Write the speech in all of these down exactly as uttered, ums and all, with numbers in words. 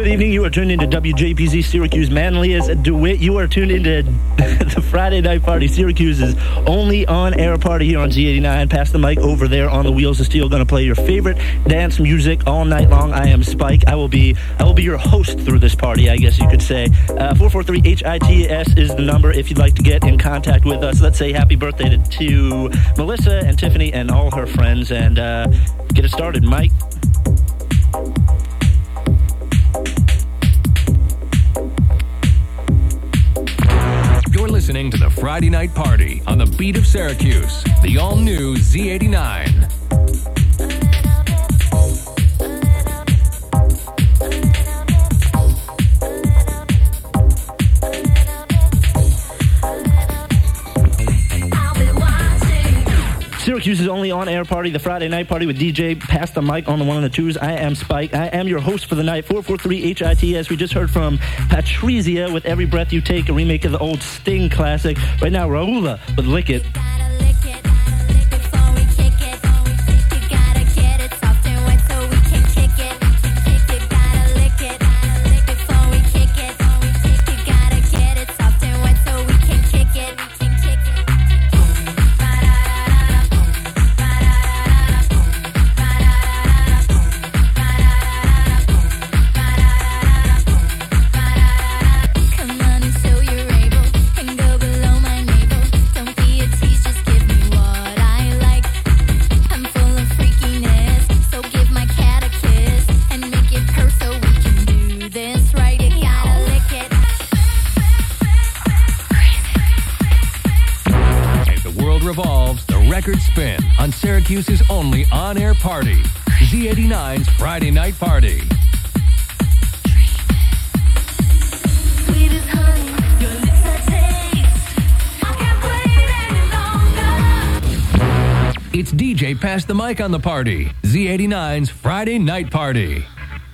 Good evening. You are tuned into W J P Z Syracuse Manlius DeWitt. You are tuned into the Friday Night Party, Syracuse's only on-air party here on Z eighty-nine. Pass the mic over there on the Wheels of Steel. Going to play your favorite dance music all night long. I am Spike. I will be I will be your host through this party, I guess you could say. Uh, four four three H I T S is the number if you'd like to get in contact with us. Let's say happy birthday to, to Melissa and Tiffany and all her friends. And uh, get it started, Mike. You're listening to the Friday Night Party on the beat of Syracuse, the all-new Z eighty-nine. Syracuse's only on-air party, the Friday Night Party with D J Pass the Mic on the one and the twos. I am Spike. I am your host for the night. four four three H I T S. We just heard from Patrizia with Every Breath You Take, a remake of the old Sting classic. Right now, Raula with Lick It. Spin on Syracuse's only on-air party, Z eighty-nine's Friday Night Party. It's D J Pass the Mic on the party, Z eighty-nine's Friday Night Party.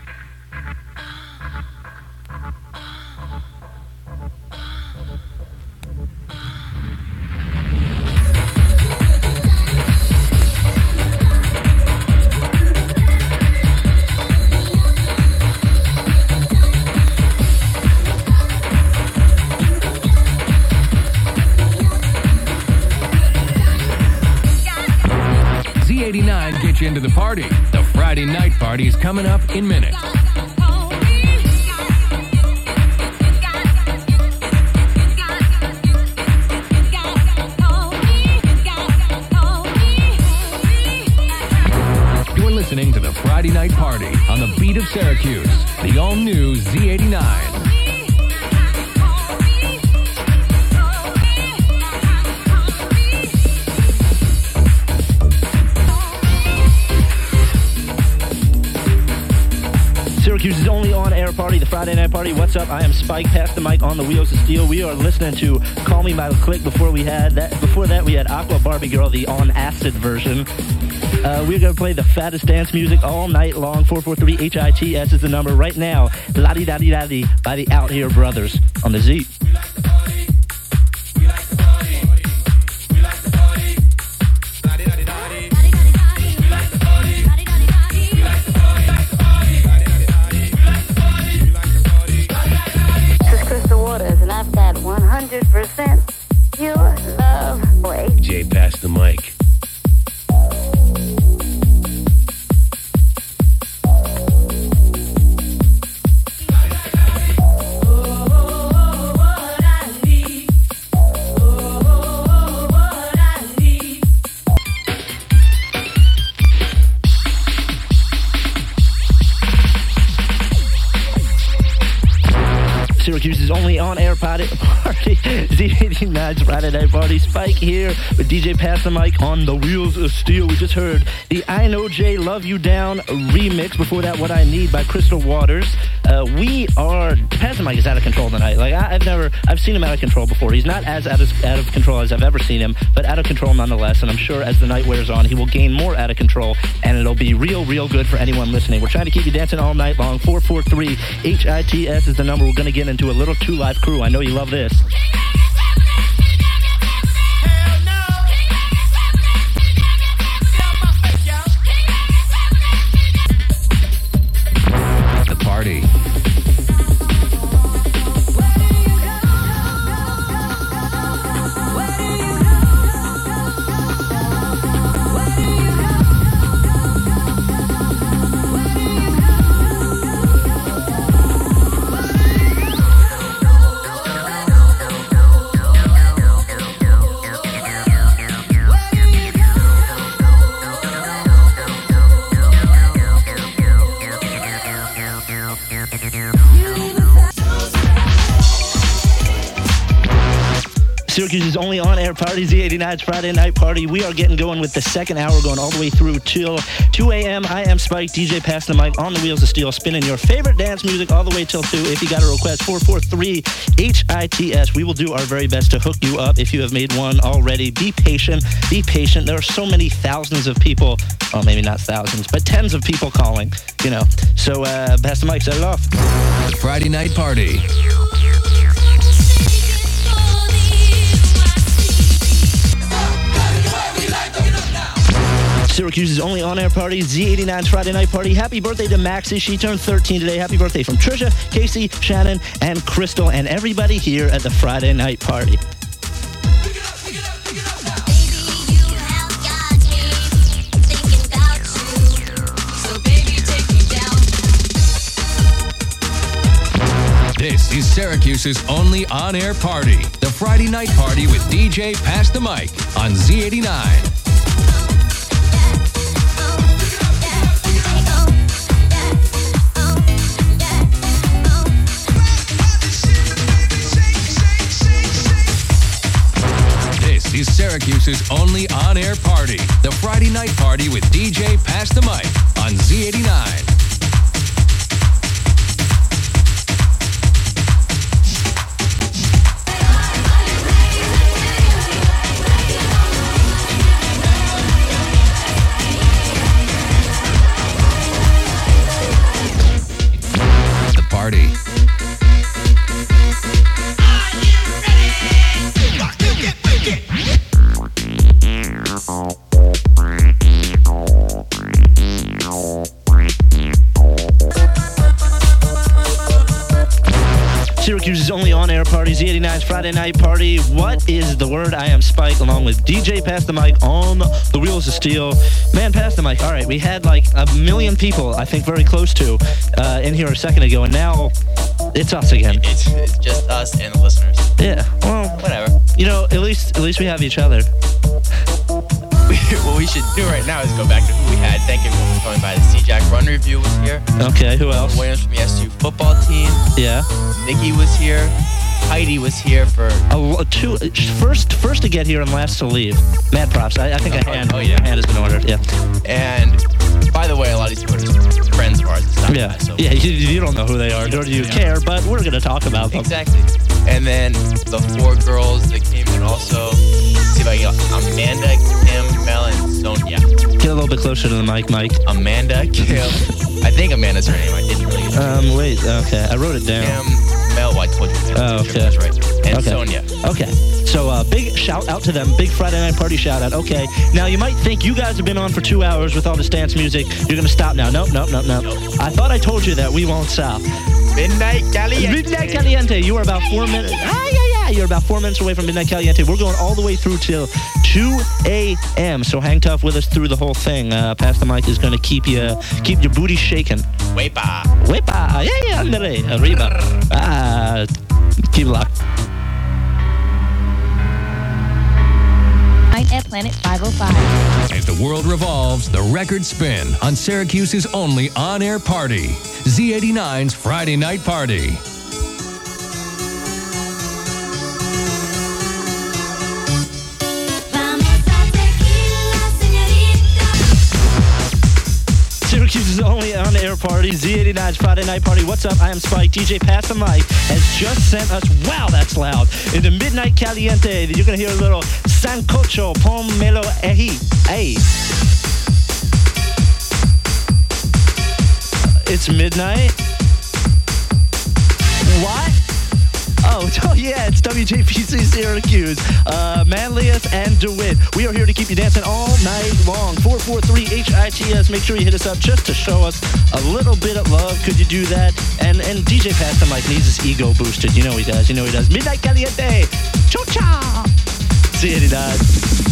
Get you into the party. The Friday Night Party is coming up in minutes. You're listening to the Friday Night Party on the beat of Syracuse, the all-new Z eighty-nine. Syracuse's only on-air party, the Friday Night Party. What's up? I am Spike. Pass the mic on the Wheels of Steel. We are listening to Call Me By The Click. Before we had that, before that we had Aqua Barbie Girl, the on-acid version. Uh, we're going to play the fattest dance music all night long. four four three H I T S is the number right now. La-di-da-di-da-di by the Out Here Brothers on the Z. one hundred percent pure love. Boy. Jay, pass the mic. Syracuse's only on-air party, party Z eighty-nine's Friday Night Party. Spike here with D J Pass the Mic on the Wheels of Steel. We just heard the I Know Jay Love You Down remix. Before that, What I Need by Crystal Waters. Uh, we are, Pass the Mic is out of control tonight. Like, I, I've never, I've seen him out of control before. He's not as out of, out of control as I've ever seen him, but out of control nonetheless. And I'm sure as the night wears on, he will gain more out of control, and it'll be real, real good for anyone listening. We're trying to keep you dancing all night long. four four three H I T S is the number. We're going to get into a little Two Live Crew. I know you love this. The party Syracuse's only on-air party, Z eighty-nine's Friday Night Party. We are getting going with the second hour, going all the way through till two a.m. I am Spike, D J Pass the Mic, on the wheels of steel, spinning your favorite dance music all the way till two. If you got a request, four four three H I T S. We will do our very best to hook you up if you have made one already. Be patient. Be patient. There are so many thousands of people, well, maybe not thousands, but tens of people calling, you know. So, uh, Pass the Mic, set it off. The Friday Night Party. Syracuse's only on-air party, Z eighty-nine's Friday Night Party. Happy birthday to Maxie. She turned thirteen today. Happy birthday from Trisha, Casey, Shannon, and Crystal, and everybody here at the Friday Night Party. This is Syracuse's only on-air party, the Friday Night Party with D J Pass the Mic on Z eighty-nine. This is Syracuse's only on-air party, the Friday Night Party with D J Pass the Mic on Z eighty-nine. The party. Syracuse's only on-air party, Z eighty-nine's Friday Night Party. What is the word? I am Spike, along with D J Pass the Mic on the wheels of steel. Man, Pass the Mic. All right, we had like a million people, I think very close to, uh, in here a second ago, and now it's us again. It's, it's just us and the listeners. Yeah, well, Whatever. you know, at least at least we have each other. What we should do right now is go back to who we had. Thank everyone for coming by. The C-Jack Run Review was here. Okay, who else? Williams from the S U football team. Yeah. Nikki was here. Heidi was here for... A, two, first, first to get here and last to leave. Mad props. I, I think a Oh, hand, oh, yeah. a hand has been ordered. Yeah. And by the way, a lot of these people are just friends of ours. It's not Yeah. nice, so- Yeah. You, you don't know who they are, nor do you care. But we're gonna talk about them. Exactly. And then the four girls that came in also. Let's see if I can get Amanda, Kim, Mel, and Sonia. Get a little bit closer to the mic, Mike. Amanda, Kim. I think Amanda's her name. I didn't really get Um. Wait. Okay. I wrote it down. Kim, Mel. Well, I told you. Oh, okay. That's right. And Okay. Sonia. Okay. So, uh, big shout out to them. Big Friday Night Party shout out. Okay. Now, you might think you guys have been on for two hours with all this dance music. You're going to stop now. Nope, nope, nope, nope. I thought I told you that we won't stop. Midnight Caliente. Midnight Caliente. You are about four minutes. Ah, yeah, yeah. You're about four minutes away from Midnight Caliente. We're going all the way through till two a.m. So hang tough with us through the whole thing. Uh, Pass the Mic is going to keep you, keep your booty shaking. Wepa. Wepa. Yeah, yeah. Andere. Arriba. Ah. Keep it locked. At Planet five oh five. As the world revolves, the records spin on Syracuse's only on-air party, Z eighty-nine's Friday Night Party. Syracuse's only on-air party, Z eighty-nine's Friday Night Party. What's up? I am Spike. D J Pass the Mic has just sent us, wow, that's loud, into Midnight Caliente. You're going to hear a little Sancocho, Pomelo Ehi. Hey. It's midnight? What? Oh, oh yeah, it's W J P C Syracuse, uh, Manlius and DeWitt. We are here to keep you dancing all night long. four four three H I T S. Make sure you hit us up just to show us a little bit of love. Could you do that? And and D J Pass the Mic needs his ego boosted. You know he does. You know he does. Midnight Caliente. Chocha. Z eighty-nine.